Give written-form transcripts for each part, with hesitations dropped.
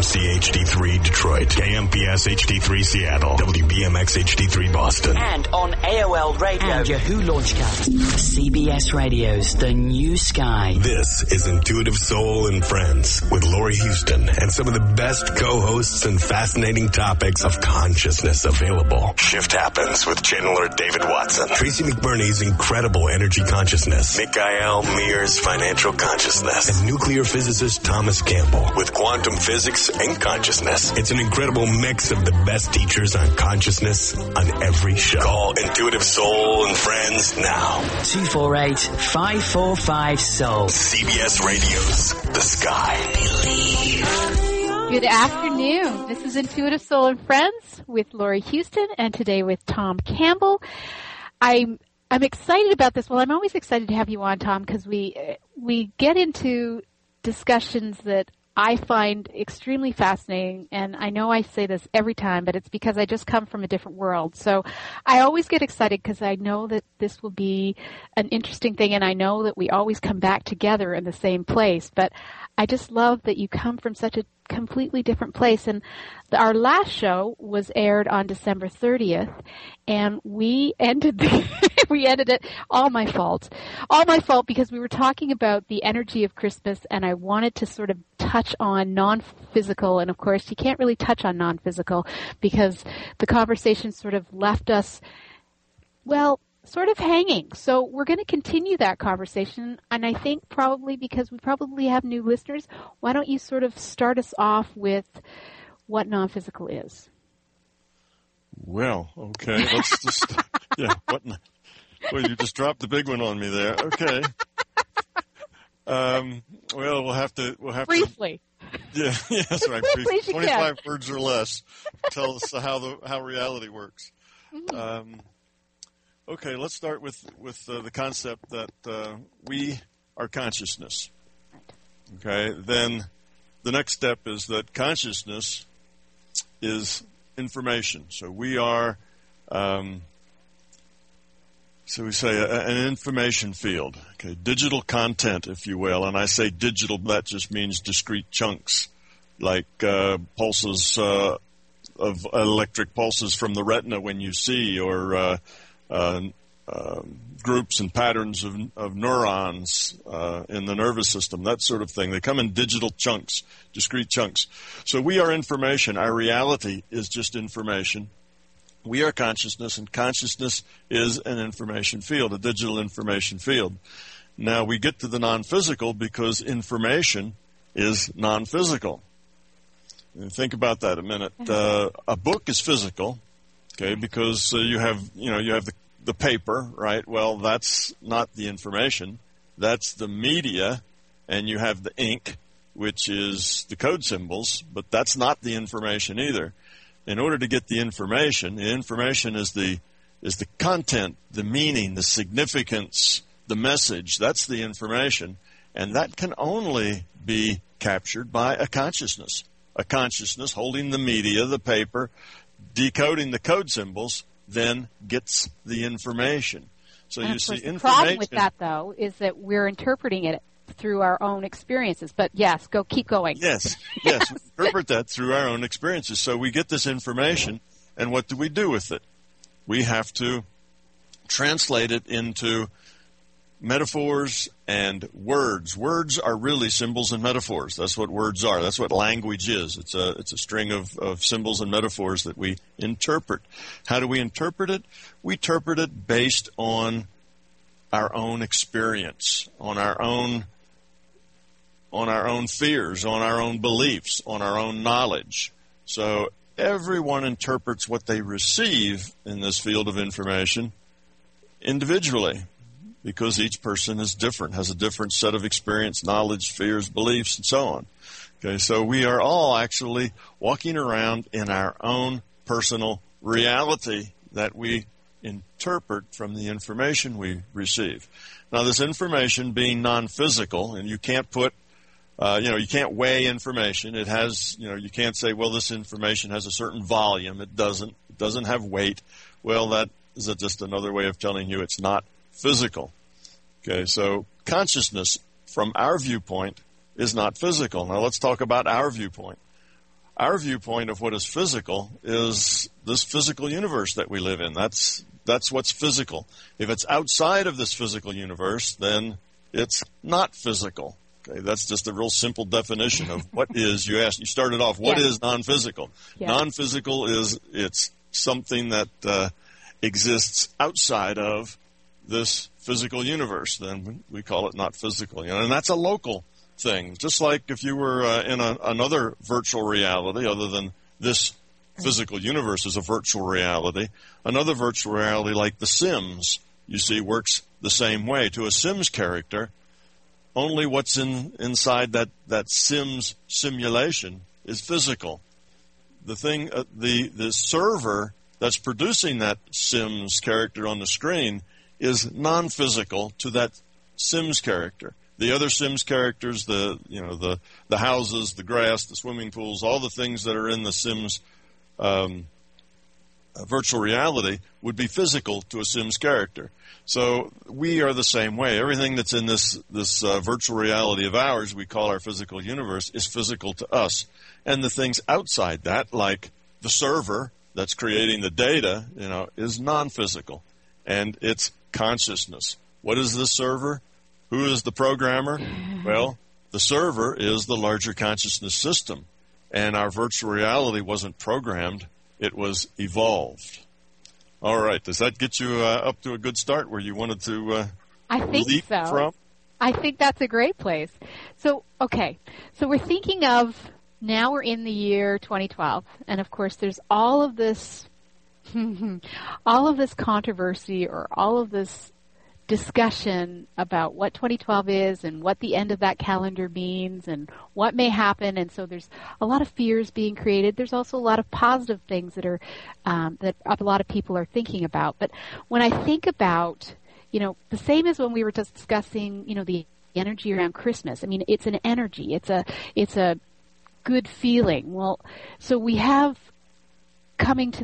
KMC HD3 Detroit, KMPS HD3 Seattle, WBMX HD3 Boston. And on AOL Radio and Yahoo Launchcast. CBS Radio's The New Sky. This is Intuitive Soul and Friends with Lori Houston and some of the best co-hosts and fascinating topics of consciousness available. Shift Happens with channeler David Watson. Tracy McBurney's incredible energy consciousness. Mikhail Mears' financial consciousness. And nuclear physicist Thomas Campbell with quantum physics and consciousness. It's an incredible mix of the best teachers on consciousness on every show. Call Intuitive Soul and Friends now. 248-545-SOUL. CBS Radio's The Sky. Good afternoon. This is Intuitive Soul and Friends with Lori Houston, and today with Tom Campbell. I'm excited about this. Well, I'm always excited to have you on, Tom, because we get into discussions that I find extremely fascinating, and I know I say this every time, but it's because I just come from a different world. So I always get excited because I know that this will be an interesting thing, and I know that we always come back together in the same place. But I just love that you come from such a completely different place. And our last show was aired on December 30th, and we ended it, all my fault because we were talking about the energy of Christmas, and I wanted to sort of touch on non-physical, and of course you can't really touch on non-physical because the conversation sort of left us, well, sort of hanging. So we're going to continue that conversation, and I think probably because we probably have new listeners, why don't you sort of start us off with what non-physical is? Well, okay, let's just, well, you just dropped the big one on me there. Okay. Well, we'll have to briefly. Yeah, that's right. Briefly, 25 words or less. Tell us how reality works. Mm-hmm. Okay, let's start with the concept that we are consciousness. Okay, then the next step is that consciousness is information. So we are, so we say an information field. Okay, digital content, if you will. And I say digital, that just means discrete chunks, like pulses of electric pulses from the retina when you see, or groups and patterns of neurons in the nervous system, that sort of thing. They come in digital chunks, discrete chunks. So we are information. Our reality is just information. We are consciousness, and consciousness is an information field, a digital information field. Now we get to the non-physical because information is non-physical. Think about that a minute. A book is physical, okay, because you have the paper, right? Well, that's not the information. That's the media, and you have the ink, which is the code symbols, but that's not the information either. In order to get the information is the content, the meaning, the significance, the message. That's the information, and that can only be captured by a consciousness holding the media, the paper, decoding the code symbols, then gets the information. So and you see, the problem with that, though, is that we're interpreting it through our own experiences. But yes, keep going. Yes, we interpret that through our own experiences. So we get this information, and what do we do with it? We have to translate it into metaphors and words. Words are really symbols and metaphors. That's what words are. That's what language is. It's a string of symbols and metaphors that we interpret. How do we interpret it? We interpret it based on our own experience, on our own fears, on our own beliefs, on our own knowledge. So everyone interprets what they receive in this field of information individually, because each person is different, has a different set of experience, knowledge, fears, beliefs, and so on. Okay, so we are all actually walking around in our own personal reality that we interpret from the information we receive. Now, this information being non-physical, and you can't put, you can't weigh information. It has, you can't say, well, this information has a certain volume. It doesn't have weight. Well, that is just another way of telling you it's not physical. Okay, so consciousness from our viewpoint is not physical. Now let's talk about our viewpoint. our viewpoint of what is physical is this physical universe that we live in. That's what's physical. If it's outside of this physical universe, then it's not physical. Okay, that's just a real simple definition of what is. You started off, what is non-physical? Non-physical it's something that exists outside of this physical universe. Then we call it not physical. And that's a local thing. Just like if you were in another virtual reality other than this physical universe is a virtual reality, another virtual reality like The Sims, you see, works the same way. To a Sims character, only what's inside that Sims simulation is physical. The thing, the server that's producing that Sims character on the screen is non-physical to that Sims character. The other Sims characters, the houses, the grass, the swimming pools, all the things that are in the Sims virtual reality would be physical to a Sims character. So we are the same way. Everything that's in this virtual reality of ours, we call our physical universe, is physical to us. And the things outside that, like the server that's creating the data, is non-physical. And it's consciousness. What is the server? Who is the programmer? Well, the server is the larger consciousness system. And our virtual reality wasn't programmed. It was evolved. All right. Does that get you up to a good start where you wanted to leap from? I think that's a great place. So, okay. So we're thinking of, now we're in the year 2012. And, of course, there's all of this controversy or all of this discussion about what 2012 is and what the end of that calendar means and what may happen. And so there's a lot of fears being created. There's also a lot of positive things that are that a lot of people are thinking about. But when I think about, the same as when we were just discussing, the energy around Christmas. I mean, it's an energy. It's a good feeling. Well, so we have coming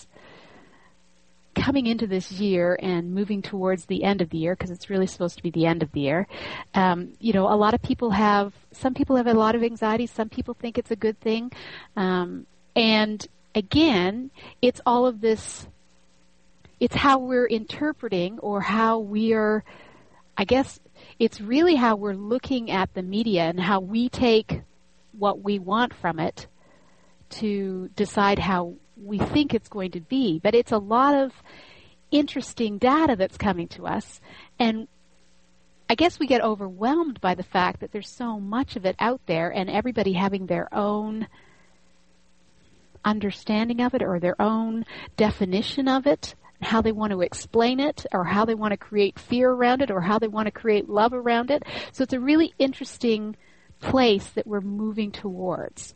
into this year and moving towards the end of the year, because it's really supposed to be the end of the year, a lot of people some people have a lot of anxiety. Some people think it's a good thing. And again, it's all of this, it's how we're interpreting or how we are, I guess it's really how we're looking at the media and how we take what we want from it to decide how we think it's going to be. But it's a lot of interesting data that's coming to us, and I guess we get overwhelmed by the fact that there's so much of it out there and everybody having their own understanding of it or their own definition of it, how they want to explain it or how they want to create fear around it or how they want to create love around it. So it's a really interesting place that we're moving towards.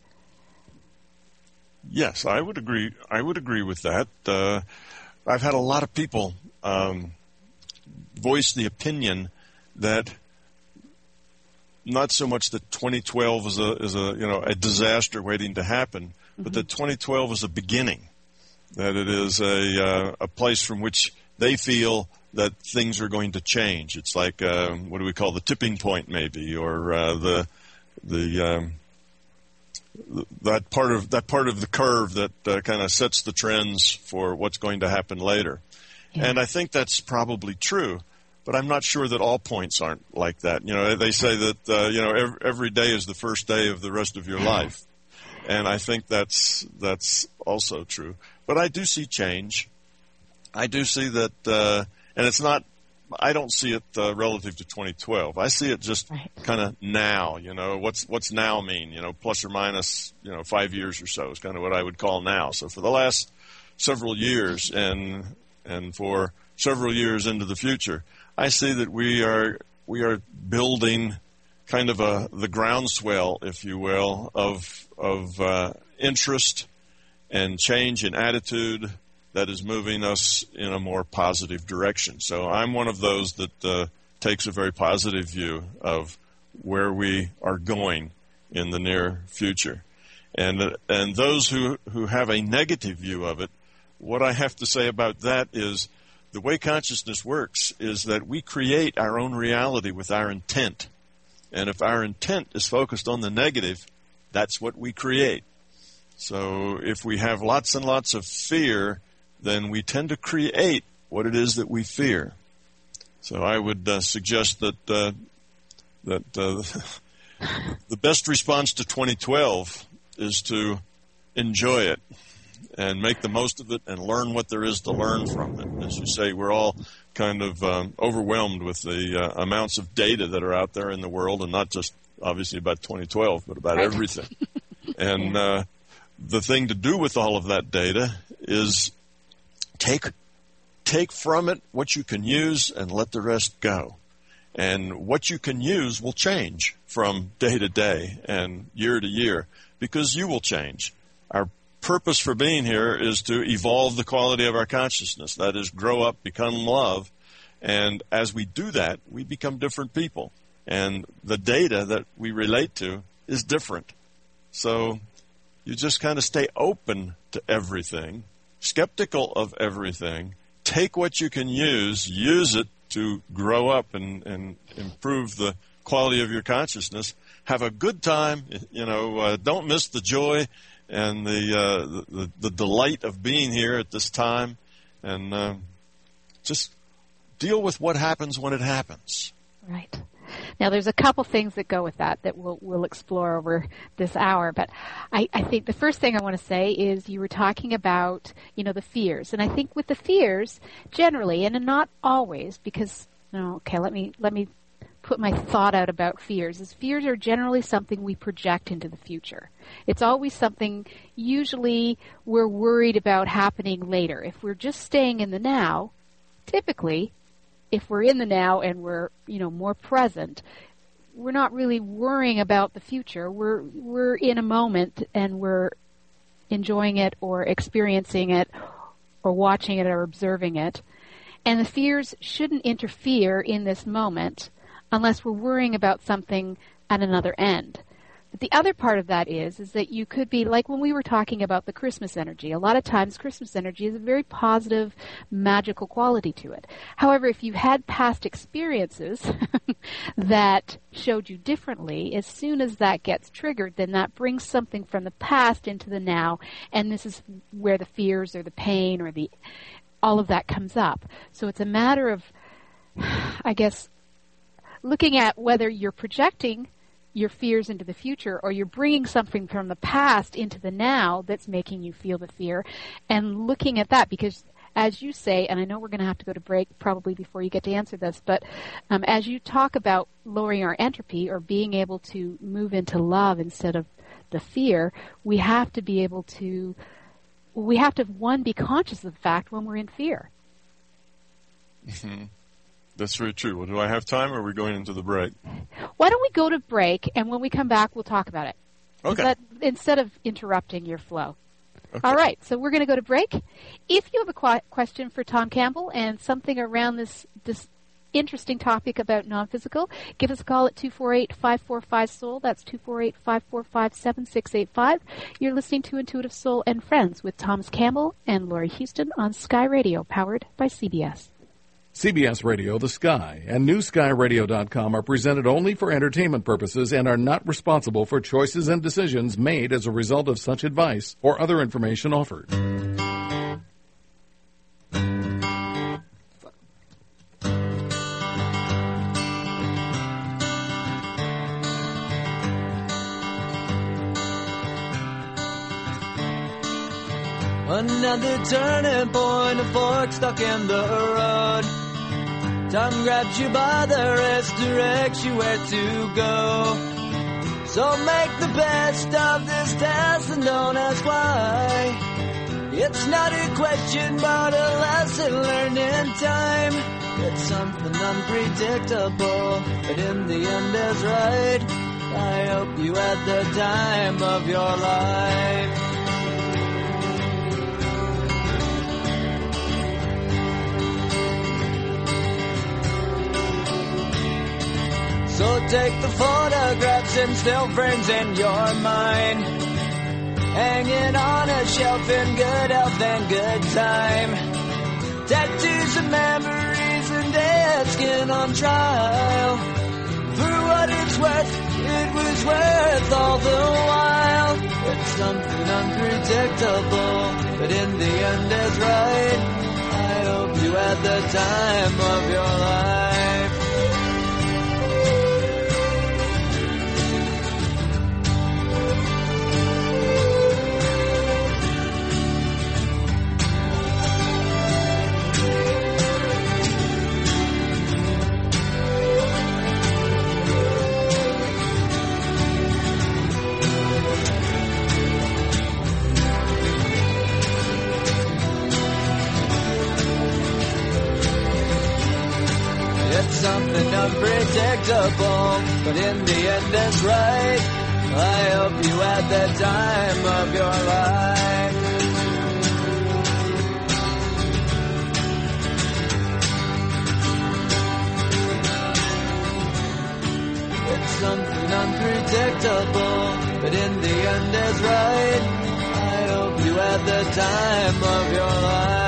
Yes, I would agree. I would agree with that. I've had a lot of people voice the opinion that not so much that 2012 is a disaster waiting to happen, but that 2012 is a beginning. That it is a place from which they feel that things are going to change. It's like what do we call the tipping point, maybe, or that part of the curve that kind of sets the trends for what's going to happen later. Yeah. And I think that's probably true, but I'm not sure that all points aren't like that. They say that every day is the first day of the rest of your life, and I think that's also true. But I do see change. I do see that, and it's not. I don't see it relative to 2012. I see it just kind of now. What's now mean? Plus or minus 5 years or so is kind of what I would call now. So for the last several years and for several years into the future, I see that we are building kind of the groundswell, if you will, of interest and change in attitude that is moving us in a more positive direction. So I'm one of those that takes a very positive view of where we are going in the near future. And those who have a negative view of it, what I have to say about that is the way consciousness works is that we create our own reality with our intent. And if our intent is focused on the negative, that's what we create. So if we have lots and lots of fear, then we tend to create what it is that we fear. So I would suggest that the best response to 2012 is to enjoy it and make the most of it and learn what there is to learn from it. As you say, we're all kind of overwhelmed with the amounts of data that are out there in the world, and not just obviously about 2012, but about everything. And the thing to do with all of that data is take from it what you can use and let the rest go. And what you can use will change from day to day and year to year, because you will change. Our purpose for being here is to evolve the quality of our consciousness. That is, grow up, become love. And as we do that, we become different people. And the data that we relate to is different. So you just kind of stay open to everything, skeptical of everything. Take what you can use it to grow up and improve the quality of your consciousness. Have a good time, don't miss the joy and the delight of being here at this time, and just deal with what happens when it happens. Right. Now, there's a couple things that go with that we'll explore over this hour. But I think the first thing I want to say is you were talking about, the fears. And I think with the fears, generally, and not always, because, let me put my thought out about fears, is fears are generally something we project into the future. It's always something usually we're worried about happening later. If we're just staying in the now, typically, if we're in the now and we're, more present, we're not really worrying about the future. We're in a moment and we're enjoying it or experiencing it or watching it or observing it. And the fears shouldn't interfere in this moment unless we're worrying about something at another end. But the other part of that is that you could be, like when we were talking about the Christmas energy, a lot of times Christmas energy is a very positive, magical quality to it. However, if you had past experiences that showed you differently, as soon as that gets triggered, then that brings something from the past into the now, and this is where the fears or the pain or all of that comes up. So it's a matter of, I guess, looking at whether you're projecting your fears into the future, or you're bringing something from the past into the now that's making you feel the fear, and looking at that, because as you say, and I know we're going to have to go to break probably before you get to answer this, but as you talk about lowering our entropy or being able to move into love instead of the fear, we have to be able to, one, be conscious of the fact when we're in fear. Mm-hmm. That's very true. Well, do I have time, or are we going into the break? Why don't we go to break, and when we come back, we'll talk about it. Okay. Instead of interrupting your flow. Okay. All right, so we're going to go to break. If you have a question for Tom Campbell and something around this interesting topic about non-physical, give us a call at 248-545-SOUL. That's 248-545-7685. You're listening to Intuitive Soul and Friends with Thomas Campbell and Laurie Houston on Sky Radio, powered by CBS. CBS Radio, The Sky, and NewSkyRadio.com are presented only for entertainment purposes and are not responsible for choices and decisions made as a result of such advice or other information offered. Another turning point, a fork stuck in the road. Time grabs you by the wrist, directs you where to go. So make the best of this test and don't ask why. It's not a question but a lesson learned in time. It's something unpredictable, but in the end is right. I hope you had the time of your life. So take the photographs and still frames in your mind, hanging on a shelf in good health and good time. Tattoos and memories and dead skin on trial. For what it's worth, it was worth all the while. It's something unpredictable, but in the end is right. I hope you had the time of your life. Something unpredictable, but in the end is right. I hope you had the time of your life. It's something unpredictable, but in the end is right. I hope you had the time of your life.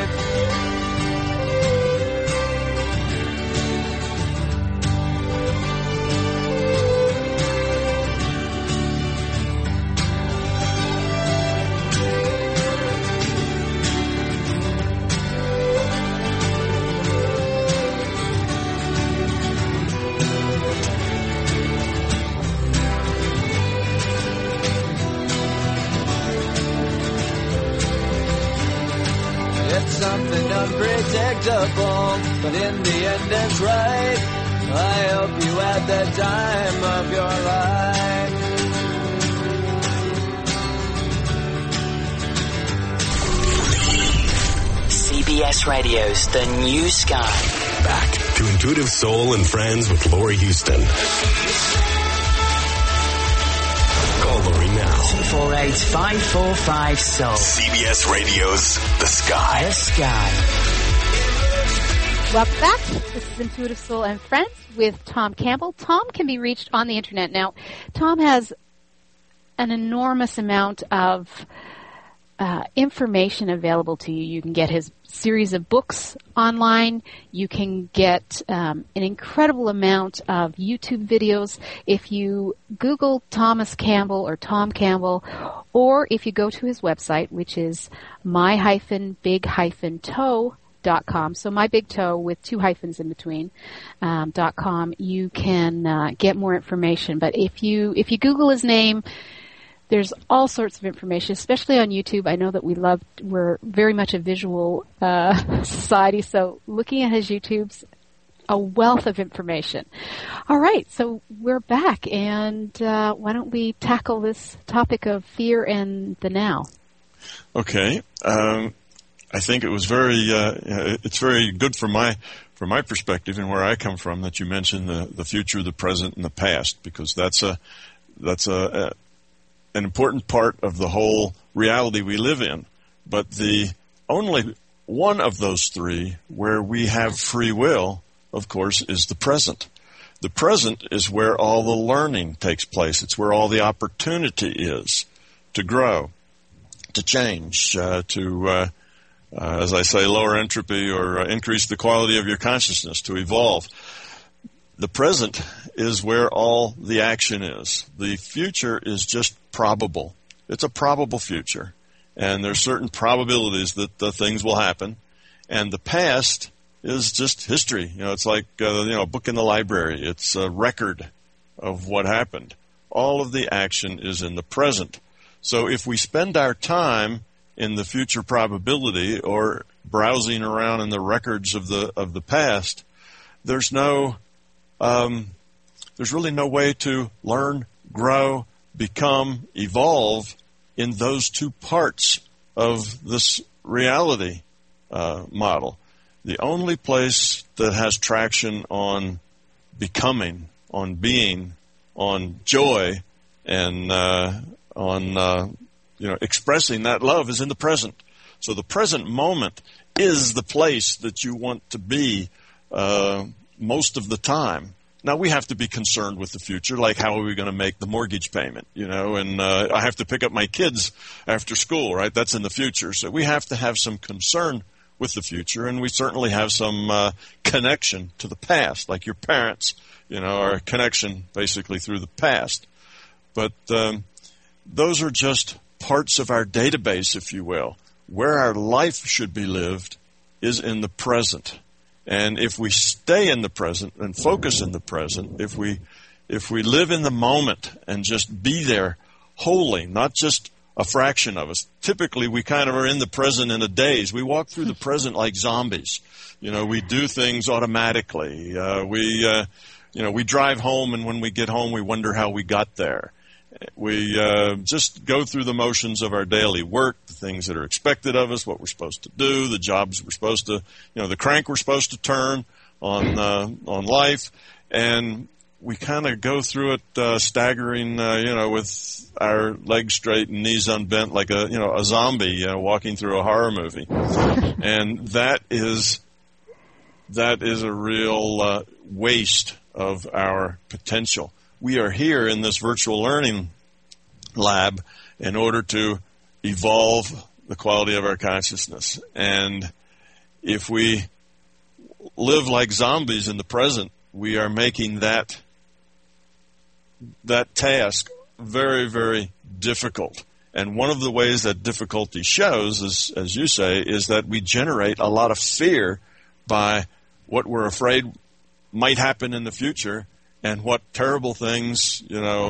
Something unpredictable, but in the end it's right. I hope you had the time of your life. CBS Radio's The New Sky. Back to Intuitive Soul and Friends with Laurie Houston. Call Laurie now. 248-545-SOUL. CBS Radio's The Sky. The Sky. Welcome back. This is Intuitive Soul and Friends with Tom Campbell. Tom can be reached on the internet. Now, Tom has an enormous amount of information available to you. You can get his series of books online. You can get an incredible amount of YouTube videos. If you Google Thomas Campbell or Tom Campbell, or if you go to his website, which is my-big-toe.com, so my big toe with 2 hyphens in between, .com, you can get more information. But if you Google his name, there's all sorts of information, especially on YouTube. I know that we're very much a visual society, so looking at his YouTube's a wealth of information. All right, so we're back, and why don't we tackle this topic of fear and the now? Okay. I think it was it's very good from my perspective and where I come from that you mentioned the future, the present, and the past, because that's an important part of the whole reality we live in. But the only one of those three where we have free will, of course, is the present. The present is where all the learning takes place. It's where all the opportunity is to grow, to change, to as I say, lower entropy or increase the quality of your consciousness, to evolve. The present is where all the action is. The future is just probable. It's a probable future. And there's certain probabilities that the things will happen. And the past is just history. It's like, a book in the library. It's a record of what happened. All of the action is in the present. So if we spend our time in the future probability or browsing around in the records of the past, there's really no way to learn, grow, become, evolve in those two parts of this reality model. The only place that has traction on becoming, on being, on joy, and on expressing that love is in the present. So the present moment is the place that you want to be most of the time. Now, we have to be concerned with the future, like how are we going to make the mortgage payment, and I have to pick up my kids after school, right? That's in the future. So we have to have some concern with the future, and we certainly have some connection to the past, like your parents, are a connection basically through the past. But those are just parts of our database, if you will. Where our life should be lived is in the present. And if we stay in the present and focus in the present, if we live in the moment and just be there wholly, not just a fraction of us. Typically, we kind of are in the present in a daze. We walk through the present like zombies. We do things automatically. We drive home, and when we get home, we wonder how we got there. We just go through the motions of our daily work, the things that are expected of us, what we're supposed to do, the jobs we're supposed to, the crank we're supposed to turn on life, and we kind of go through it staggering, with our legs straight and knees unbent like a zombie walking through a horror movie. And that is a real waste of our potential. We are here in this virtual learning lab in order to evolve the quality of our consciousness. And if we live like zombies in the present, we are making that task very, very difficult. And one of the ways that difficulty shows, as you say, is that we generate a lot of fear by what we're afraid might happen in the future and what terrible things,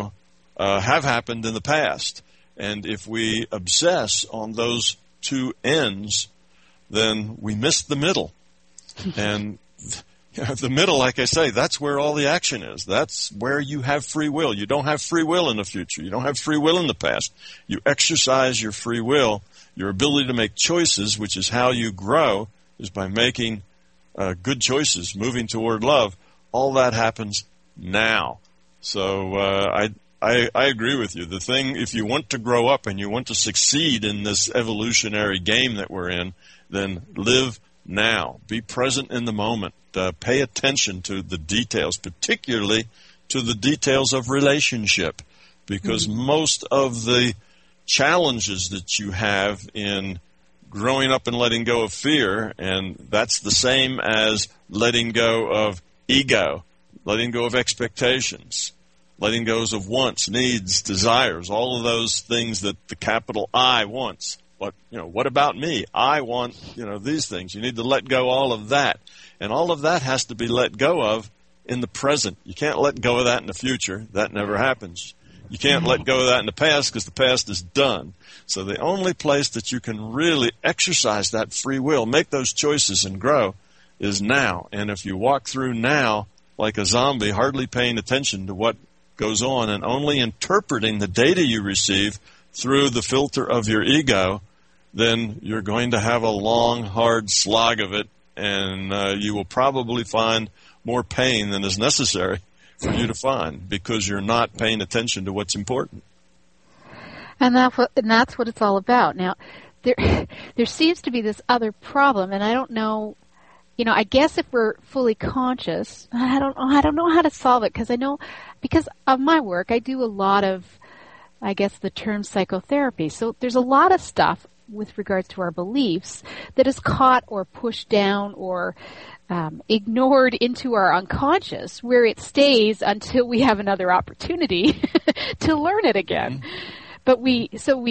have happened in the past. And if we obsess on those two ends, then we miss the middle. And the middle, like I say, that's where all the action is. That's where you have free will. You don't have free will in the future. You don't have free will in the past. You exercise your free will, your ability to make choices, which is how you grow, is by making good choices, moving toward love. All that happens now. So I agree with you. The thing, if you want to grow up and you want to succeed in this evolutionary game that we're in, then live now. Be present in the moment. Pay attention to the details, particularly to the details of relationship, because most of the challenges that you have in growing up and letting go of fear, and that's the same as letting go of ego, letting go of expectations, letting go of wants, needs, desires, all of those things that the capital I wants. What about me? I want, these things. You need to let go all of that. And all of that has to be let go of in the present. You can't let go of that in the future. That never happens. You can't let go of that in the past because the past is done. So the only place that you can really exercise that free will, make those choices and grow, is now. And if you walk through now like a zombie, hardly paying attention to what goes on and only interpreting the data you receive through the filter of your ego, then you're going to have a long, hard slog of it, and you will probably find more pain than is necessary for you to find because you're not paying attention to what's important. And that's what it's all about. Now, there seems to be this other problem, and I don't know. I guess if we're fully conscious, I don't know how to solve it because of my work, I do a lot of, I guess, the term psychotherapy. So there's a lot of stuff with regards to our beliefs that is caught or pushed down or ignored into our unconscious, where it stays until we have another opportunity to learn it again. But we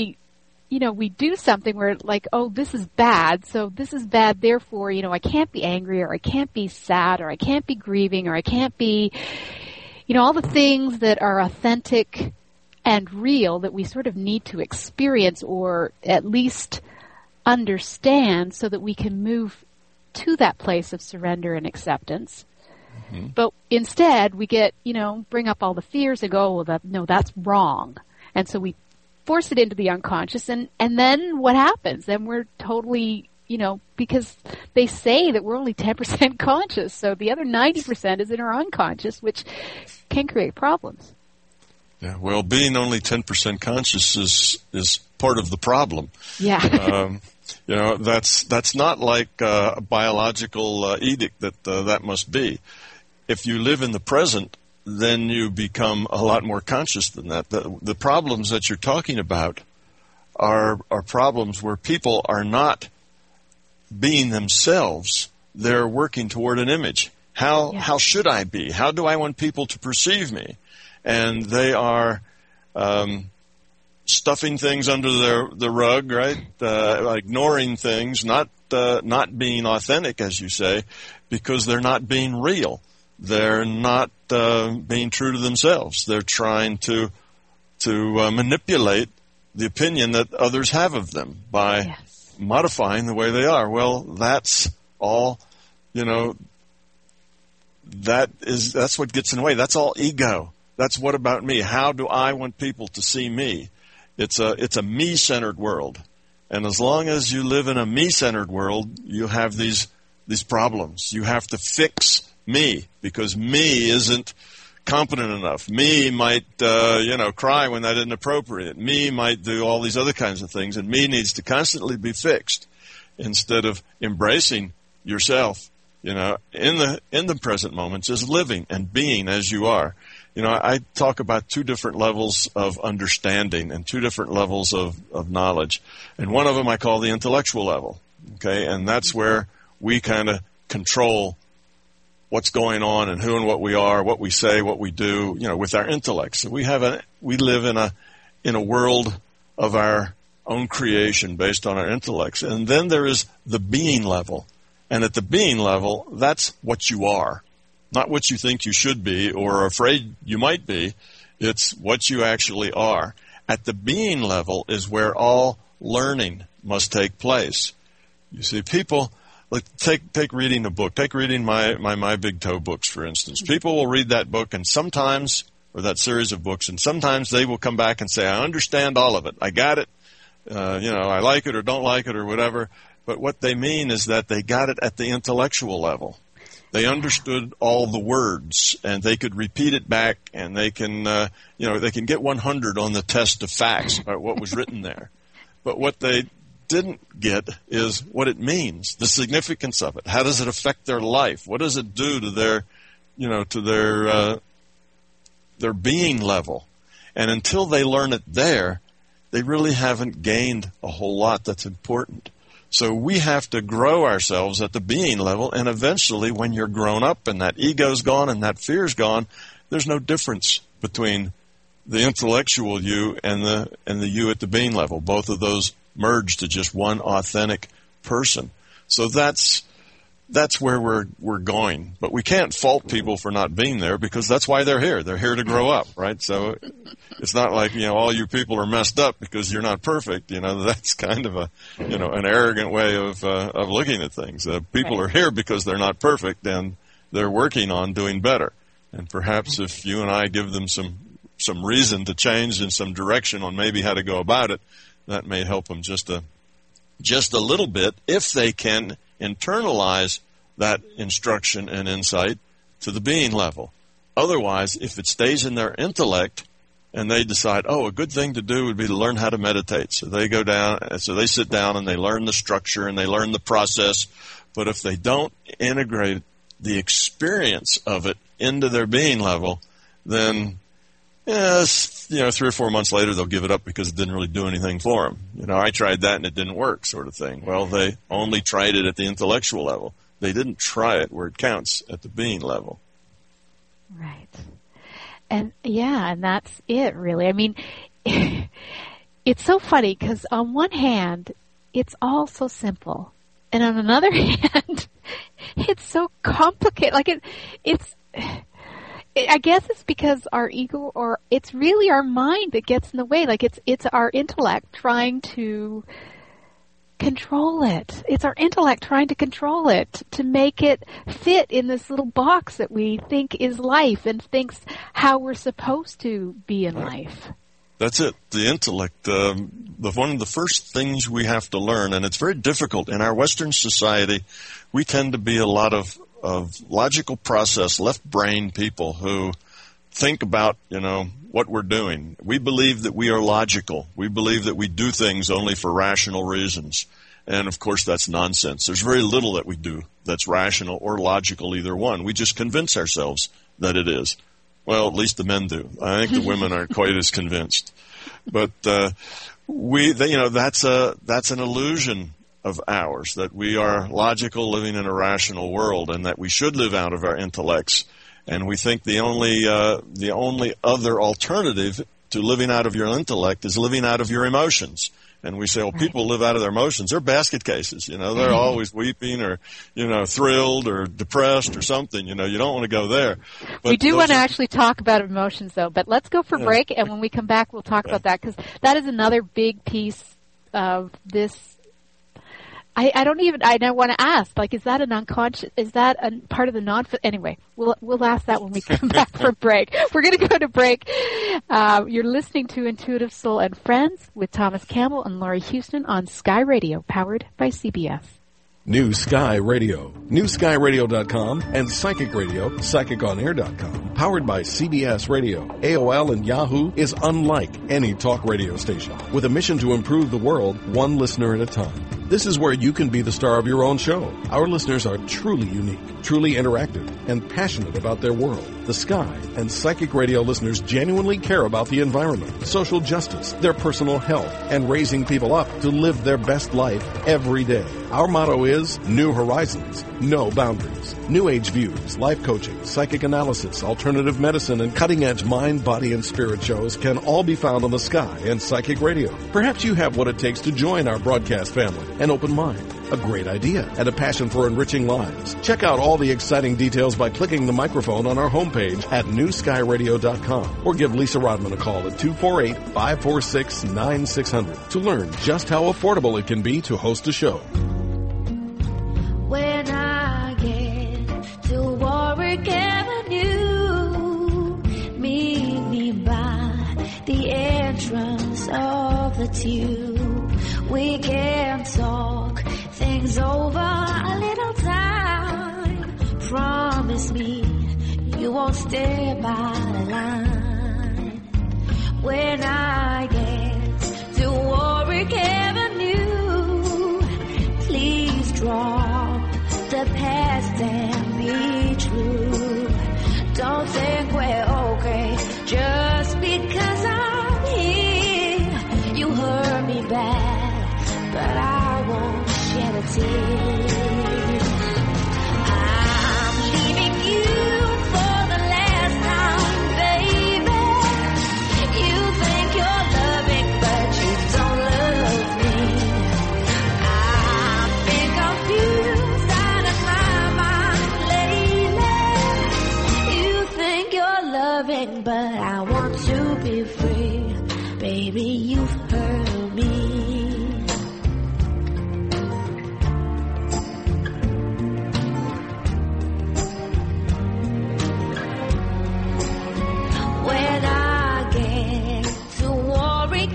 do something where like, oh, this is bad, so this is bad, therefore, I can't be angry, or I can't be sad, or I can't be grieving, or I can't be, all the things that are authentic and real that we sort of need to experience or at least understand so that we can move to that place of surrender and acceptance. Mm-hmm. But instead we get, bring up all the fears and go, well, that's wrong. And so we force it into the unconscious, and then what happens? Then we're totally, because they say that we're only 10% conscious, so the other 90% is in our unconscious, which can create problems. Yeah, well, being only 10% conscious is part of the problem. Yeah. That's not like a biological edict that must be. If you live in the present, then you become a lot more conscious than that. The problems that you're talking about are problems where people are not being themselves. They're working toward an image. How should I be? How do I want people to perceive me? And they are stuffing things under the rug, right? Ignoring things, not being authentic, as you say, because they're not being real. They're not being true to themselves. They're trying to manipulate the opinion that others have of them by modifying the way they are. Well, that's all, that's what gets in the way. That's all ego. That's what about me? How do I want people to see me? It's a me-centered world. And as long as you live in a me-centered world, you have these problems. You have to fix me, because me isn't competent enough. Me might, cry when that isn't appropriate. Me might do all these other kinds of things, and me needs to constantly be fixed instead of embracing yourself, in the present moment, just living and being as you are. I talk about two different levels of understanding and two different levels of knowledge. And one of them I call the intellectual level, okay? And that's where we kind of control what's going on and who and what we are, what we say, what we do, with our intellect. So we live in a world of our own creation based on our intellects. And then there is the being level. And at the being level, that's what you are. Not what you think you should be or are afraid you might be. It's what you actually are. At the being level is where all learning must take place. You see, people, take reading a book. Take reading my Big Toe books, for instance. People will read that book and sometimes, or that series of books, and sometimes they will come back and say, I understand all of it. I got it. I like it or don't like it or whatever. But what they mean is that they got it at the intellectual level. They understood all the words, and they could repeat it back, and they can, they can get 100 on the test of facts about what was written there. But what they didn't get is what it means, the significance of it. How does it affect their life? What does it do to their being level? And until they learn it there, they really haven't gained a whole lot that's important. So we have to grow ourselves at the being level, and eventually when you're grown up and that ego's gone and that fear's gone, there's no difference between the intellectual you and the you at the being level. Both of those merge to just one authentic person. So that's where we're going. But we can't fault people for not being there, because that's why they're here. They're here to grow up, right? So it's not like, all you people are messed up because you're not perfect. That's kind of an arrogant way of looking at things. People are here because they're not perfect, and they're working on doing better. And perhaps if you and I give them some reason to change in some direction on maybe how to go about it, that may help them just a little bit, if they can internalize that instruction and insight to the being level. Otherwise, if it stays in their intellect and they decide, a good thing to do would be to learn how to meditate. So they sit down and they learn the structure and they learn the process. But if they don't integrate the experience of it into their being level, then 3 or 4 months later, they'll give it up because it didn't really do anything for them. I tried that and it didn't work, sort of thing. Well, they only tried it at the intellectual level. They didn't try it where it counts, at the being level. Right. And that's it, really. I mean, it's so funny because on one hand, it's all so simple. And on another hand, it's so complicated. I guess it's because our ego, or it's really our mind that gets in the way. It's our intellect trying to control it. It's our intellect trying to control it, to make it fit in this little box that we think is life and thinks how we're supposed to be in life. That's it. The intellect, one of the first things we have to learn, and it's very difficult. In our Western society, we tend to be a lot of logical process, left-brain people who think about, what we're doing. We believe that we are logical. We believe that we do things only for rational reasons. And, of course, that's nonsense. There's very little that we do that's rational or logical, either one. We just convince ourselves that it is. Well, at least the men do. I think the women aren't quite as convinced. But that's an illusion of ours, that we are logical, living in a rational world, and that we should live out of our intellects. And we think the only other alternative to living out of your intellect is living out of your emotions. And we say, well, people live out of their emotions. They're basket cases. They're always weeping or, thrilled or depressed or something. You don't want to go there. But we do want to actually talk about emotions, though. But let's go for break, and when we come back, we'll talk about that, because that is another big piece of this. I don't want to ask, is that an unconscious, is that a part of the anyway, we'll ask that when we come back for break. We're going to go to break. You're listening to Intuitive Soul and Friends with Thomas Campbell and Laurie Houston on Sky Radio, powered by CBS. New Sky Radio, newskyradio.com, and Psychic Radio, psychiconair.com, powered by CBS Radio. AOL and Yahoo is unlike any talk radio station, with a mission to improve the world one listener at a time. This is where you can be the star of your own show. Our listeners are truly unique, truly interactive, and passionate about their world. The Sky and Psychic Radio listeners genuinely care about the environment, social justice, their personal health, and raising people up to live their best life every day. Our motto is New Horizons, No Boundaries. New Age views, life coaching, psychic analysis, alternative medicine, and cutting-edge mind, body, and spirit shows can all be found on the Sky and Psychic Radio. Perhaps you have what it takes to join our broadcast family. An open mind, a great idea, and a passion for enriching lives. Check out all the exciting details by clicking the microphone on our homepage at newskyradio.com, or give Lisa Rodman a call at 248-546-9600 to learn just how affordable it can be to host a show. When I get to Warwick Avenue, meet me by the entrance of the tube. We can talk things over a little time. Promise me you won't stay by the line. When I get to Warwick Avenue, please drop the past and be true. Don't think we're okay just because I'm here. You hurt me bad, but I won't shed a tear. I'm leaving you for the last time, baby. You think you're loving, but you don't love me. I've been confused out of my mind lately. You think you're loving, but I want to be free. Baby, you've hurt me. When I get to Warwick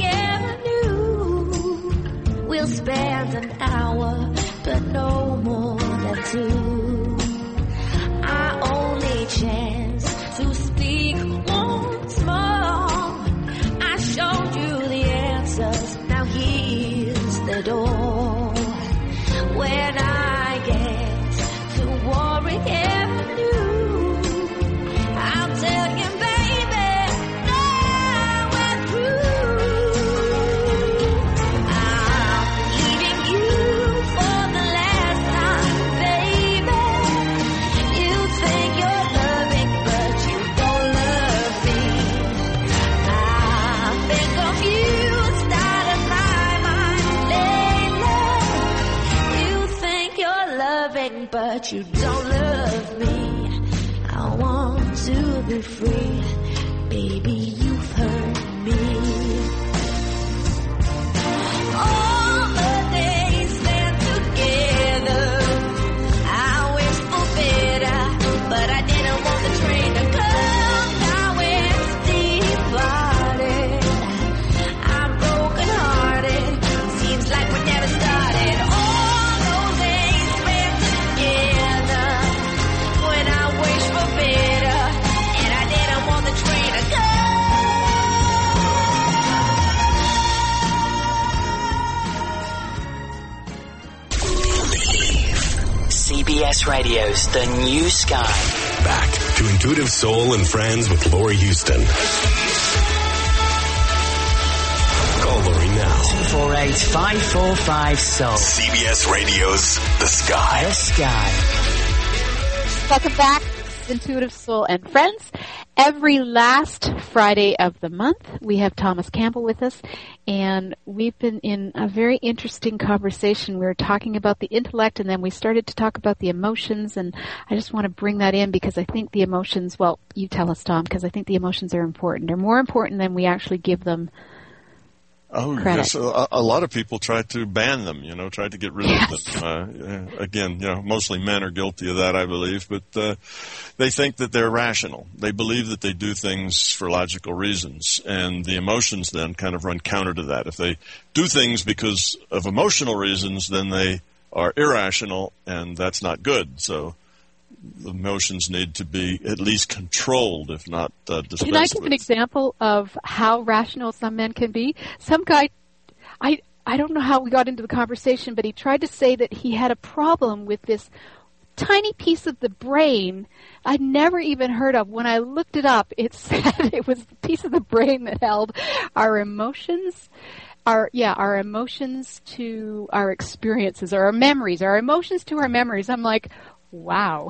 Avenue, we'll spend an hour, but no more than two. Our only chance to speak once more. I showed you the answers, now here's the door. When I get to Warwick Avenue, I'll tell you, baby, now we're through. I'm leaving you for the last time, baby. You think you're loving, but you don't love me. I've been confused out of my mind lately. You think you're loving, but you don't love me. I want to be free. Baby, you've hurt me. All the days spent together, I wish for better, but I didn't want the train to come. Now it's departed. I'm broken hearted. Seems like we never started. All those days spent together, when I wish for better, and I didn't want the train to come. CBS Radio's The New Sky. Back to Intuitive Soul and Friends with Laurie Houston. Call Laurie now. 248-545-SOUL. CBS Radio's The Sky. The Sky. Welcome back. Intuitive Soul and Friends. Every last Friday of the month, we have Thomas Campbell with us, and we've been in a very interesting conversation. We were talking about the intellect, and then we started to talk about the emotions, and I just want to bring that in because I think the emotions, well, you tell us, Tom, because I think the emotions are important. They're more important than we actually give them credit. Yes. A lot of people try to ban them, try to get rid of them. Again, mostly men are guilty of that, I believe, but they think that they're rational. They believe that they do things for logical reasons, and the emotions then kind of run counter to that. If they do things because of emotional reasons, then they are irrational, and that's not good. So the emotions need to be at least controlled, if not dispensed Can I give with. an example of how rational some men can be? Some guy, I don't know how we got into the conversation, but he tried to say that he had a problem with this tiny piece of the brain I'd never even heard of. When I looked it up, it said it was the piece of the brain that held our emotions. Our emotions to our experiences, or our memories, our emotions to our memories. I'm like, wow.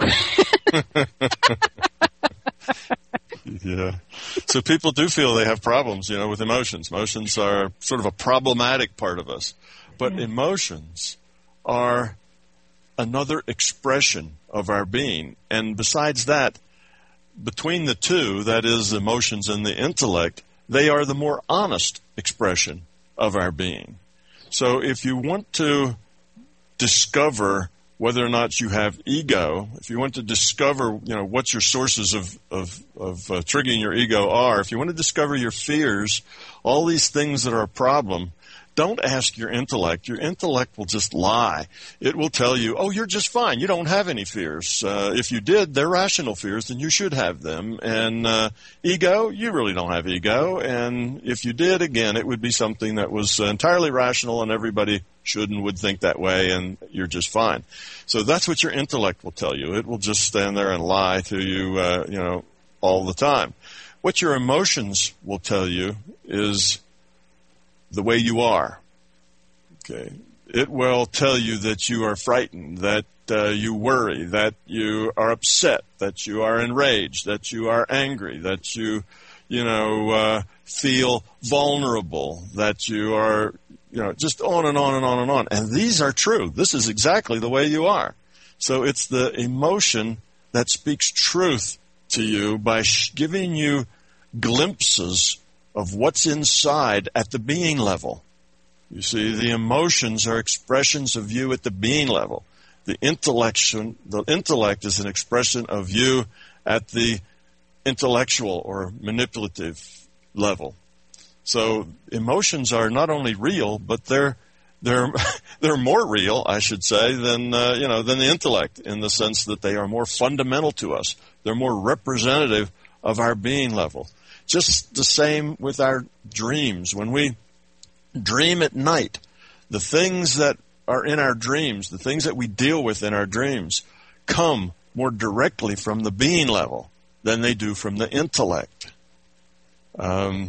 Yeah. So people do feel they have problems, with emotions. Emotions are sort of a problematic part of us. But emotions are another expression of our being. And besides that, between the two, that is emotions and the intellect, they are the more honest expression of our being. So if you want to discover whether or not you have ego, if you want to discover, what your sources of triggering your ego are, if you want to discover your fears, all these things that are a problem, don't ask your intellect. Your intellect will just lie. It will tell you, oh, you're just fine. You don't have any fears. If you did, they're rational fears, then you should have them. And ego, you really don't have ego. And if you did, again, it would be something that was entirely rational, and everybody should and would think that way, and you're just fine. So that's what your intellect will tell you. It will just stand there and lie to you, all the time. What your emotions will tell you is the way you are. Okay. It will tell you that you are frightened, that you worry, that you are upset, that you are enraged, that you are angry, that you, feel vulnerable, that you are, just on and on and on and on. And these are true. This is exactly the way you are. So it's the emotion that speaks truth to you by giving you glimpses of what's inside at the being level. You see, the emotions are expressions of you at the being level. The intellect is an expression of you at the intellectual or manipulative level. So emotions are not only real, but they're more real, I should say, than the intellect, in the sense that they are more fundamental to us. They're more representative of our being level. Just the same with our dreams. When we dream at night, the things that are in our dreams, the things that we deal with in our dreams, come more directly from the being level than they do from the intellect. Right.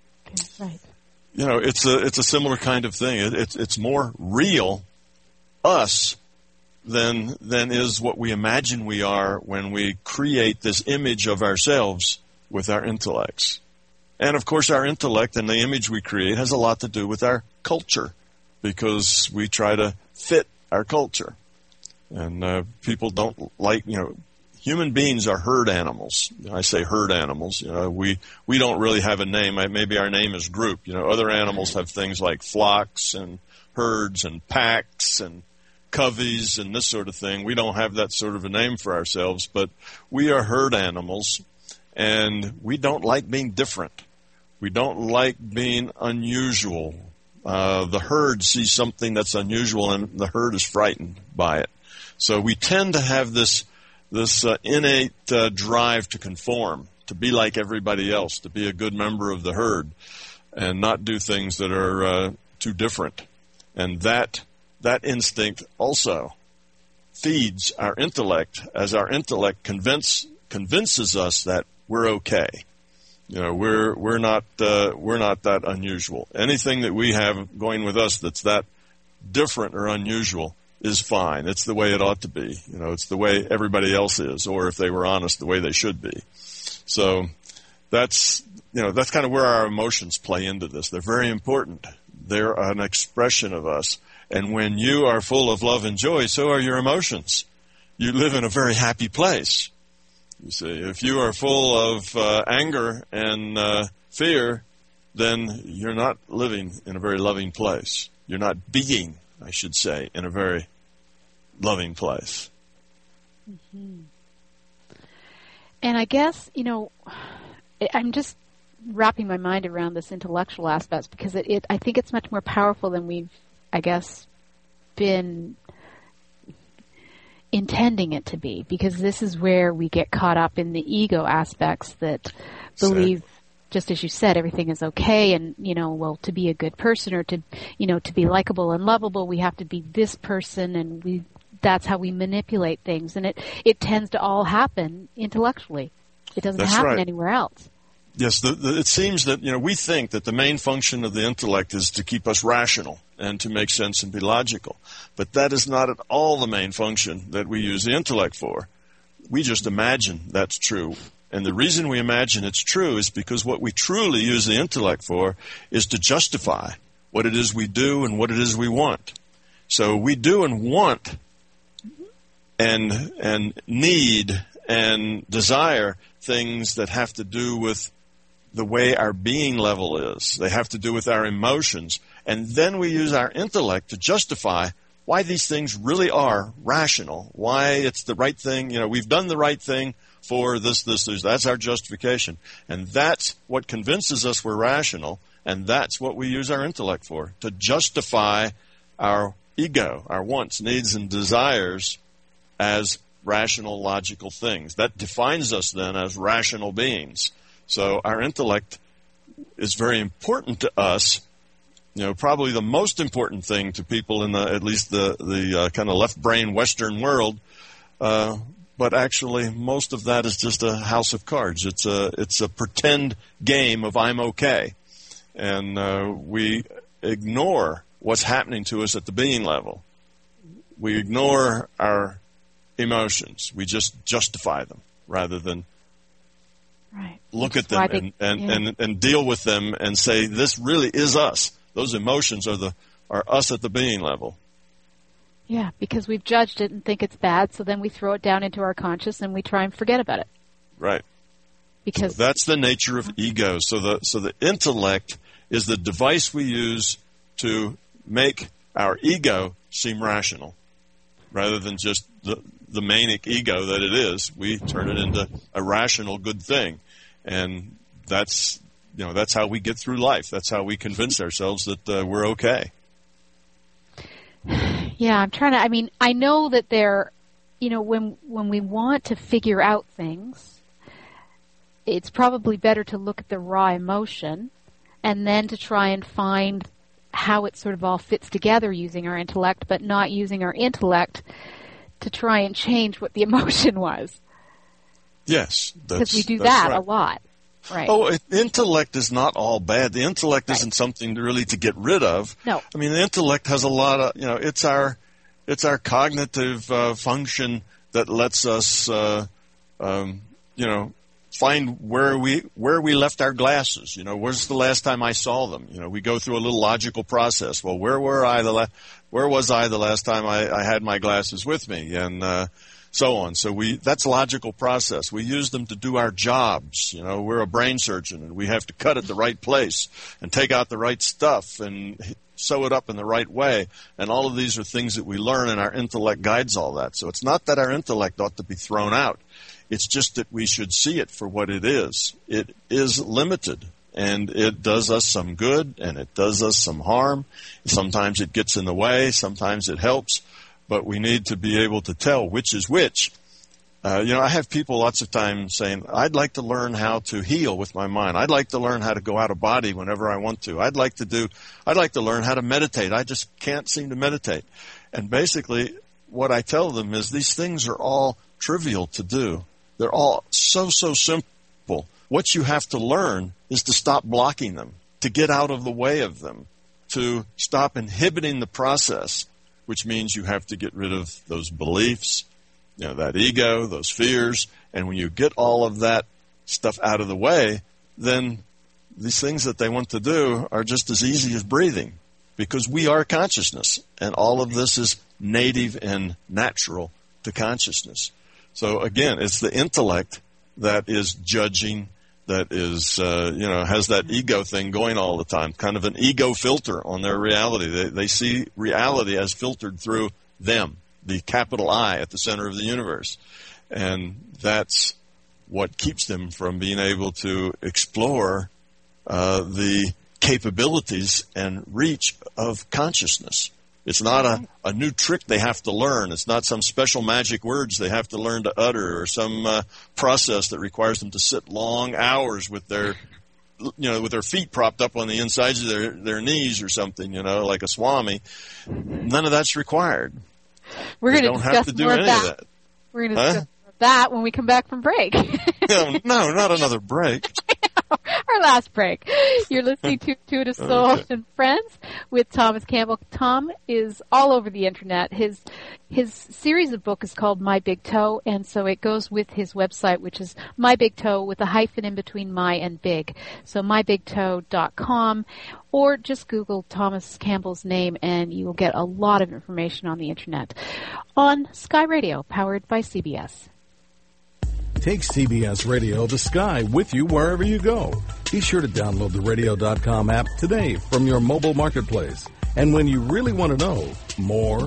It's a similar kind of thing. It's more real us than is what we imagine we are when we create this image of ourselves with our intellects. And of course, our intellect and the image we create has a lot to do with our culture, because we try to fit our culture. And people don't like, human beings are herd animals. I say herd animals. We don't really have a name. Maybe our name is group. Other animals have things like flocks and herds and packs and coveys and this sort of thing. We don't have that sort of a name for ourselves, but we are herd animals. And we don't like being different. We don't like being unusual. The herd sees something that's unusual, and the herd is frightened by it. So we tend to have this innate drive to conform, to be like everybody else, to be a good member of the herd, and not do things that are too different. And that instinct also feeds our intellect, as our intellect convinces us that we're okay. We're not that unusual. Anything that we have going with us that's that different or unusual is fine. It's the way it ought to be. It's the way everybody else is, or if they were honest, the way they should be. So that's kind of where our emotions play into this. They're very important. They're an expression of us. And when you are full of love and joy, so are your emotions. You live in a very happy place. You see, if you are full of anger and fear, then you're not living in a very loving place. You're not being, I should say, in a very loving place. Mm-hmm. And I guess, I'm just wrapping my mind around this intellectual aspect because I think it's much more powerful than we've, I guess, been intending it to be, because this is where we get caught up in the ego aspects that believe, just as you said, everything is okay, and to be a good person or to be likable and lovable, we have to be this person, and that's how we manipulate things, and it tends to all happen intellectually. It doesn't happen anywhere else. Yes, it seems that we think that the main function of the intellect is to keep us rational and to make sense and be logical, but that is not at all the main function that we use the intellect for. We just imagine that's true. And the reason we imagine it's true is because what we truly use the intellect for is to justify what it is we do and what it is we want. So we do and want and need and desire things that have to do with the way our being level is. They have to do with our emotions. And then we use our intellect to justify why these things really are rational, why it's the right thing. We've done the right thing for this. That's our justification. And that's what convinces us we're rational, and that's what we use our intellect for, to justify our ego, our wants, needs, and desires as rational, logical things. That defines us then as rational beings. So our intellect is very important to us. Probably the most important thing to people in at least the kind of left brain Western world. But actually, most of that is just a house of cards. It's a pretend game of I'm okay, and we ignore what's happening to us at the being level. We ignore our emotions. We just justify them rather than look at them and deal with them and say, this really is us. Those emotions are us at the being level. Yeah, because we've judged it and think it's bad, so then we throw it down into our conscious and we try and forget about it. Right. Because so that's the nature of ego. So the intellect is the device we use to make our ego seem rational, rather than just the manic ego that it is. We turn it into a rational good thing, and that's how we get through life. That's how we convince ourselves that we're okay. Yeah, I'm trying to. I know that when we want to figure out things, it's probably better to look at the raw emotion and then to try and find how it sort of all fits together using our intellect, but not using our intellect to try and change what the emotion was. Yes, because we do that right. a lot. Right. Oh, intellect is not all bad. The intellect isn't something really to get rid of. No. The intellect has a lot of, it's our cognitive function that lets us, find where we left our glasses. Where's the last time I saw them? We go through a little logical process. Well, where was I the last time I had my glasses with me? And so on. So that's a logical process. We use them to do our jobs. We're a brain surgeon, and we have to cut at the right place and take out the right stuff and sew it up in the right way. And all of these are things that we learn, and our intellect guides all that. So it's not that our intellect ought to be thrown out. It's just that we should see it for what it is. It is limited, and it does us some good, and it does us some harm. Sometimes it gets in the way. Sometimes it helps. But we need to be able to tell which is which. I have people lots of times saying, I'd like to learn how to heal with my mind. I'd like to learn how to go out of body whenever I want to. I'd like to learn how to meditate. I just can't seem to meditate. And basically, what I tell them is these things are all trivial to do. They're all so simple. What you have to learn is to stop blocking them, to get out of the way of them, to stop inhibiting the process, which means you have to get rid of those beliefs, that ego, those fears. And when you get all of that stuff out of the way, then these things that they want to do are just as easy as breathing, because we are consciousness, and all of this is native and natural to consciousness. So again, it's the intellect that is judging, that is, has that ego thing going all the time, kind of an ego filter on their reality. They see reality as filtered through them, the capital I at the center of the universe. And that's what keeps them from being able to explore the capabilities and reach of consciousness. It's not a new trick they have to learn. It's not some special magic words they have to learn to utter, or some process that requires them to sit long hours with their feet propped up on the insides of their knees or something, like a swami. None of that's required. We're going to discuss more of that. We're going to discuss that when we come back from break. No, not another break. Our last break. You're listening to Intuitive Soul and Friends with Thomas Campbell. Tom is all over the internet. His series of book is called My Big Toe, and so it goes with his website, which is My Big Toe with a hyphen in between my and big. So mybigtoe.com, or just Google Thomas Campbell's name and you will get a lot of information on the internet. On Sky Radio, powered by CBS. Take CBS Radio The Sky with you wherever you go. Be sure to download the radio.com app today from your mobile marketplace. And when you really want to know more,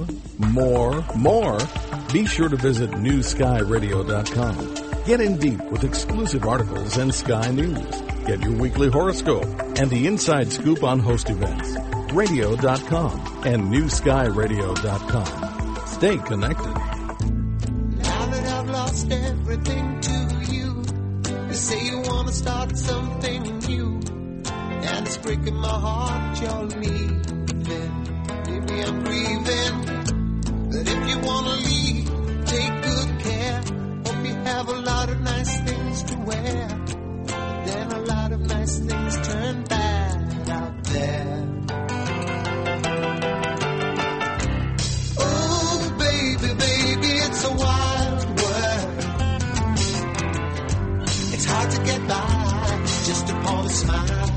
be sure to visit newskyradio.com. Get in deep with exclusive articles and Sky News. Get your weekly horoscope and the inside scoop on host events. Radio.com and newskyradio.com. Stay connected. Now that I've lost everything to you, you say you want to start something new, and it's breaking my heart you're leaving. Maybe I'm grieving, but if you want to leave, take good care. Hope you have a lot of nice things to wear, then a lot of nice things turn bad out there. Oh, baby, it's a wild world. It's hard to get by just upon a smile.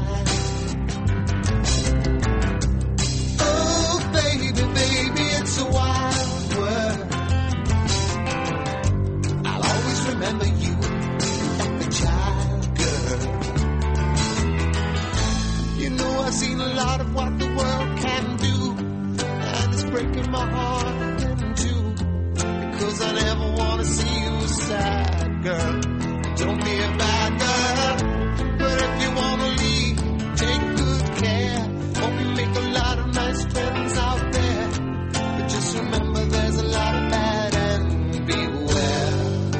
Oh, baby, it's a wild world. I'll always remember you like a child girl. You know I've seen a lot of what the world can do, and it's breaking my heart in two, because I never want to see you sad, girl. Don't be a bad girl, but if you want to leave, take good care. Hope you make a lot of nice friends out there, but just remember there's a lot of bad, and beware.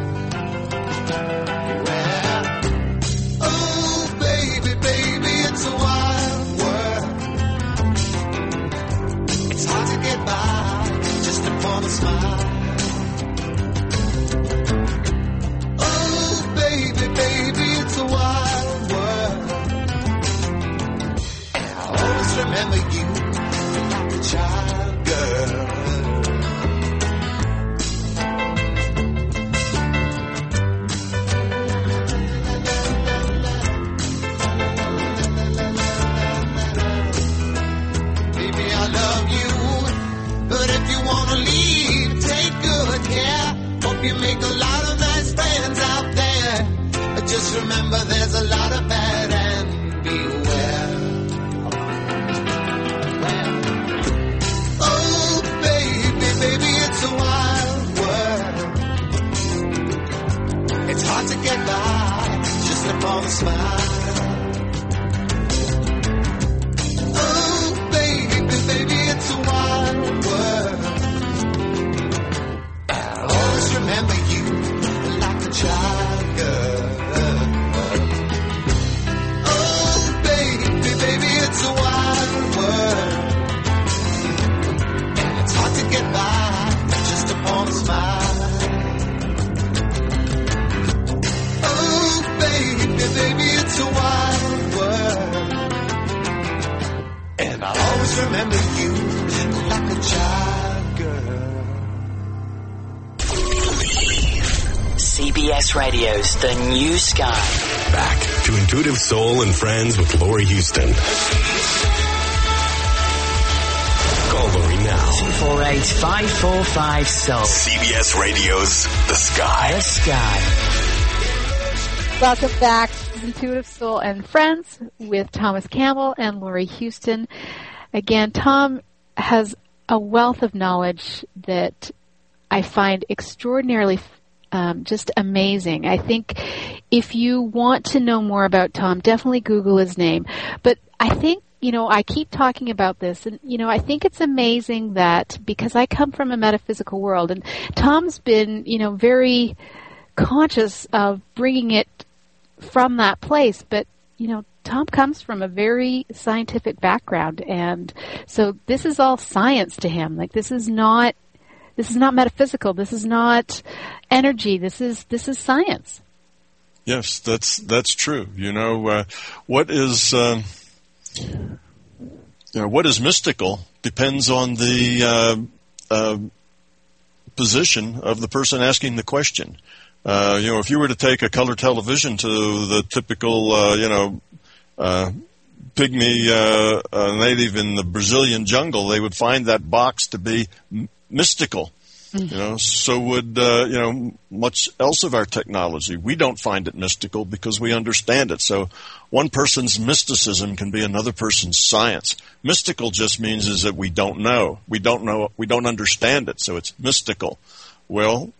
Oh, baby, it's a wild world. It's hard to get by just upon a smile. Oh, baby, it's a wild world. And I'll always remember you like a child girl. Baby, I love you, but if you want to leave, take good care. Hope you make a lot of nice friends out there. Just remember there's a lot of bad, and beware. Oh, baby, it's a wild world. It's hard to get by just upon a smile. Oh, baby, it's a wild world. I'll always remember you like a child girl. Oh, baby, it's a wild world, and it's hard to get by just upon a smile. Oh, baby, it's a CBS Radio's The New Sky. Back to Intuitive Soul and Friends with Laurie Houston. Call Laurie now. 248-545-SOUL. CBS Radio's The Sky. The Sky. Welcome back to Intuitive Soul and Friends with Thomas Campbell and Laurie Houston. Again, Tom has a wealth of knowledge that I find extraordinarily just amazing. I think if you want to know more about Tom, definitely Google his name. But I think, I keep talking about this, and, I think it's amazing that because I come from a metaphysical world, and Tom's been, very conscious of bringing it from that place, but, Tom comes from a very scientific background, and so this is all science to him. Like, this is not metaphysical. This is not energy. This is science. Yes, that's true. What is mystical depends on the position of the person asking the question. If you were to take a color television to the typical, pygmy native in the Brazilian jungle, they would find that box to be mystical. So would, much else of our technology. We don't find it mystical because we understand it. So one person's mysticism can be another person's science. Mystical just means is that we don't know. We don't understand it. So it's mystical. Well,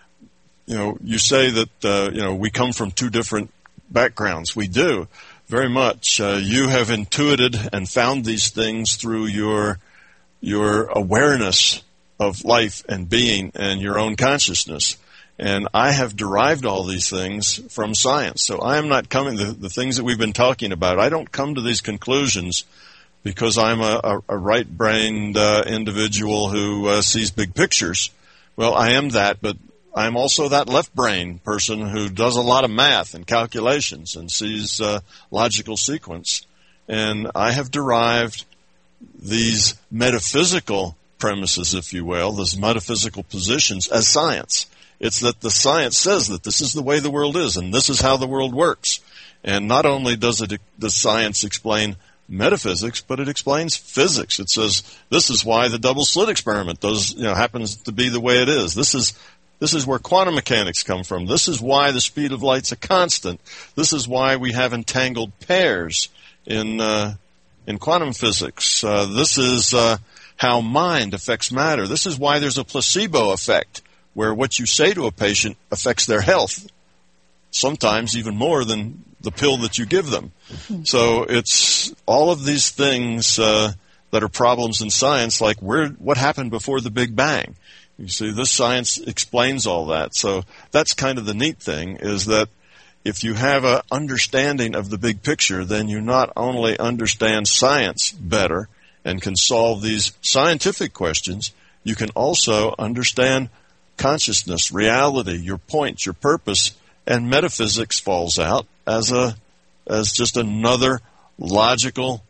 you say that, we come from two different backgrounds. We do very much. You have intuited and found these things through your awareness of life and being and your own consciousness. And I have derived all these things from science. So I am not coming, the things that we've been talking about, I don't come to these conclusions because I'm a right-brained individual who sees big pictures. Well, I am that, but I'm also that left-brain person who does a lot of math and calculations and sees logical sequence. And I have derived these metaphysical premises, if you will, those metaphysical positions as science. It's that the science says that this is the way the world is and this is how the world works. And not only does science explain metaphysics, but it explains physics. It says this is why the double slit experiment happens to be the way it is. This is where quantum mechanics come from. This is why the speed of light's a constant. This is why we have entangled pairs in quantum physics. This is how mind affects matter. This is why there's a placebo effect, where what you say to a patient affects their health, sometimes even more than the pill that you give them. So it's all of these things that are problems in science, like what happened before the Big Bang. You see, this science explains all that. So that's kind of the neat thing, is that if you have an understanding of the big picture, then you not only understand science better and can solve these scientific questions, you can also understand consciousness, reality, your point, your purpose, and metaphysics falls out as just another logical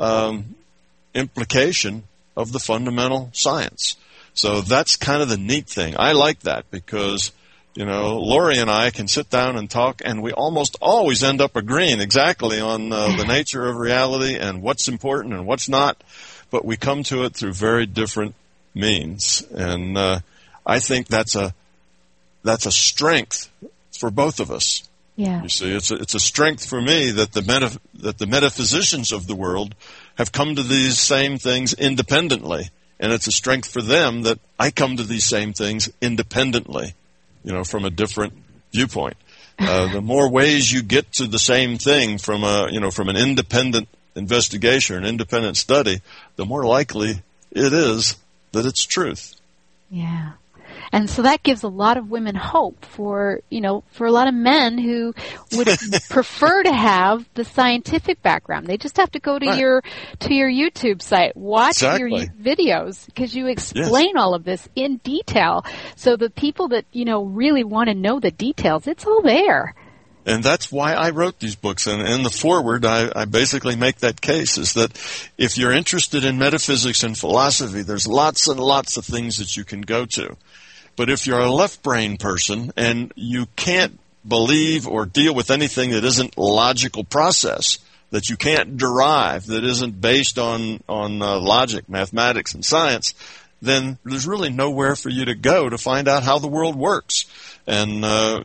implication of the fundamental science. So that's kind of the neat thing. I like that because, Laurie and I can sit down and talk, and we almost always end up agreeing exactly on the nature of reality and what's important and what's not, but we come to it through very different means. And I think that's a strength for both of us. Yeah. You see, it's a strength for me that the metaphysicians of the world have come to these same things independently. And it's a strength for them that I come to these same things independently, from a different viewpoint. The more ways you get to the same thing from an independent investigation or an independent study, the more likely it is that it's truth. Yeah. And so that gives a lot of women hope for a lot of men who would prefer to have the scientific background. They just have to go to your YouTube site, watch your videos, because you explain all of this in detail. So the people that, really want to know the details, it's all there. And that's why I wrote these books. And in the foreword, I basically make that case, is that if you're interested in metaphysics and philosophy, there's lots and lots of things that you can go to. But if you're a left brain person and you can't believe or deal with anything that isn't logical process, that you can't derive, that isn't based on logic, mathematics, and science, then there's really nowhere for you to go to find out how the world works. And,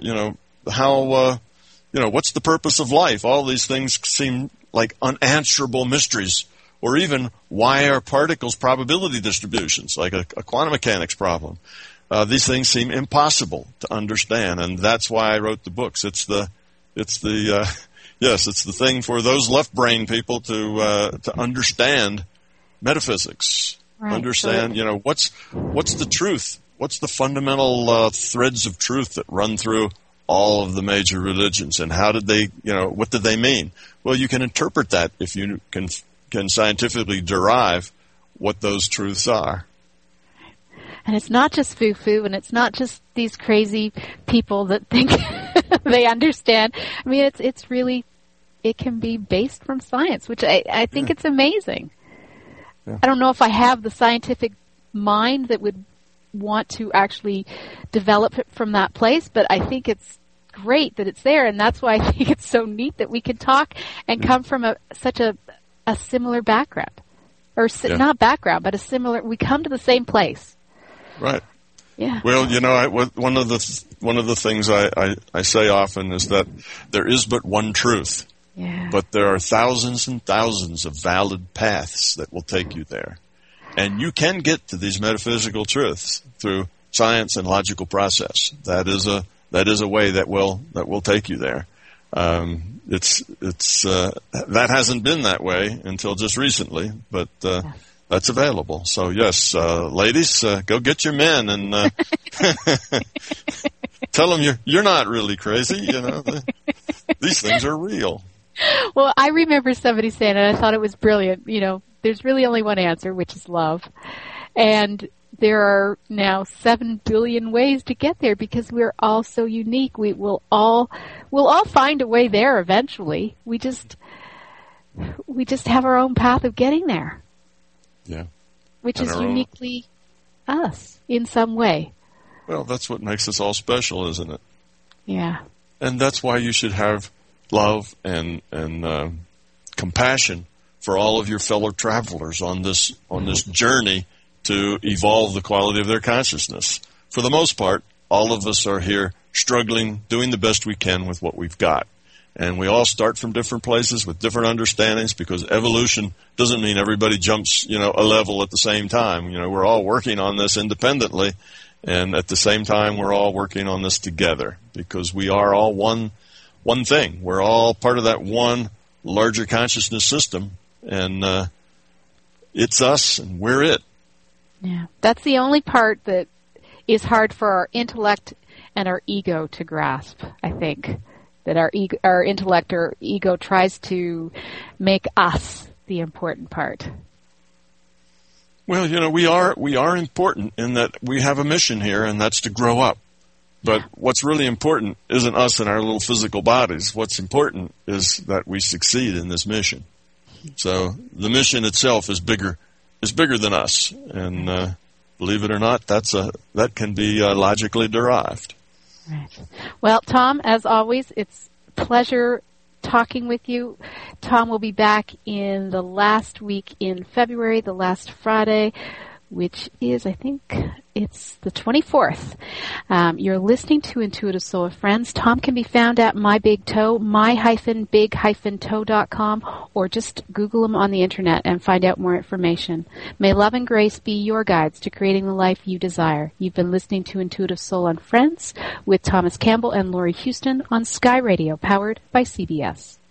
what's the purpose of life? All these things seem like unanswerable mysteries. Or even, why are particles probability distributions, like a quantum mechanics problem? These things seem impossible to understand, and that's why I wrote the books. It's the thing for those left brain people to understand metaphysics. Right. Understand, what's the truth? What's the fundamental threads of truth that run through all of the major religions, and how did they, what did they mean? Well, you can interpret that if you can scientifically derive what those truths are. And it's not just foo-foo, and it's not just these crazy people that think they understand. I mean, it's really, it can be based from science, which I think it's amazing. Yeah. I don't know if I have the scientific mind that would want to actually develop it from that place, but I think it's great that it's there, and that's why I think it's so neat that we can talk and come from such a similar background. Or not background, but we come to the same place. Right. Yeah. Well, one of the things I say often is that there is but one truth. Yeah. But there are thousands and thousands of valid paths that will take you there. And you can get to these metaphysical truths through science and logical process. That is a way that will take you there. That hasn't been that way until just recently, but that's available. So yes, ladies, go get your men and tell them you're not really crazy. These things are real. Well, I remember somebody saying, and I thought it was brilliant. There's really only one answer, which is love, and there are now 7 billion ways to get there because we're all so unique. We'll all find a way there eventually. We just have our own path of getting there. Yeah. Which is uniquely us in some way. Well, that's what makes us all special, isn't it? Yeah. And that's why you should have love and compassion for all of your fellow travelers on this journey to evolve the quality of their consciousness. For the most part, all of us are here struggling, doing the best we can with what we've got. And we all start from different places with different understandings, because evolution doesn't mean everybody jumps, a level at the same time. We're all working on this independently, and at the same time we're all working on this together, because we are all one thing. We're all part of that one larger consciousness system, and it's us and we're it. Yeah, that's the only part that is hard for our intellect and our ego to grasp, I think. That our intellect or ego tries to make us the important part. Well, we are important in that we have a mission here, and that's to grow up. But what's really important isn't us and our little physical bodies. What's important is that we succeed in this mission. So the mission itself is bigger than us, and believe it or not, that can be logically derived. Right. Well, Tom, as always, it's a pleasure talking with you. Tom will be back in the last week in February, the last Friday, which is, I think, it's the 24th. You're listening to Intuitive Soul of Friends. Tom can be found at My Big Toe, my-big-toe.com, or just Google him on the internet and find out more information. May love and grace be your guides to creating the life you desire. You've been listening to Intuitive Soul on Friends with Thomas Campbell and Laurie Houston on Sky Radio, powered by CBS.